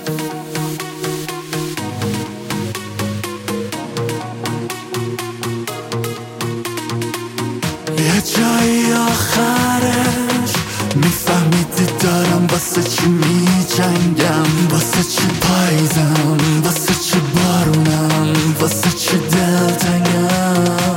یه جایی آخرش میفهمیدی دارم واسه چی میجنگم، واسه چی پاییزم، واسه چی بارونم، واسه چی دلتنگم.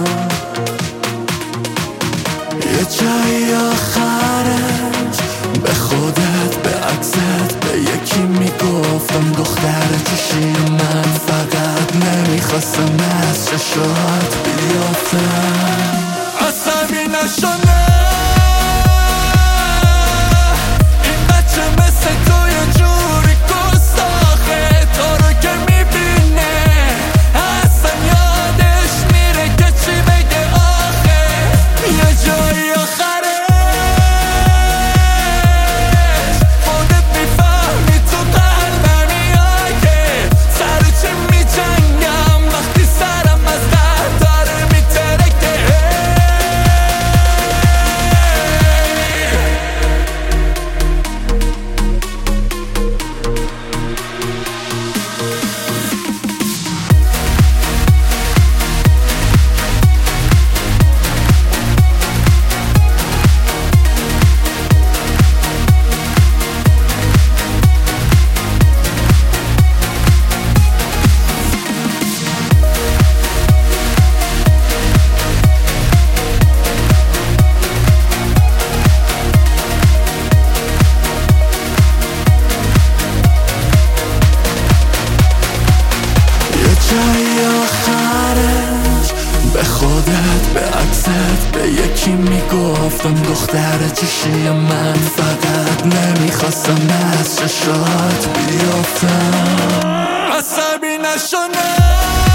یه جایی آخرش به خودت، به عکست، به یکی میگفتم دختر چشی من، فقط نمیخواستم از چشات بیافتم. عصبی نشونه این بچه مثل تو یه جوری گستاخه، تو رو که میبینه اصلا یادش میره که چی بگه آخه. یه جایی آخرش خودت میفهمی تو قلبمی که سر چی میجنگم وقتی سرم از درد داره میترکه. جای آخرش به خودت، به عکست، به یکی میگفتم دختر چشی من، فقط نمیخواستم از چشات بیافتم. عصبی نشونه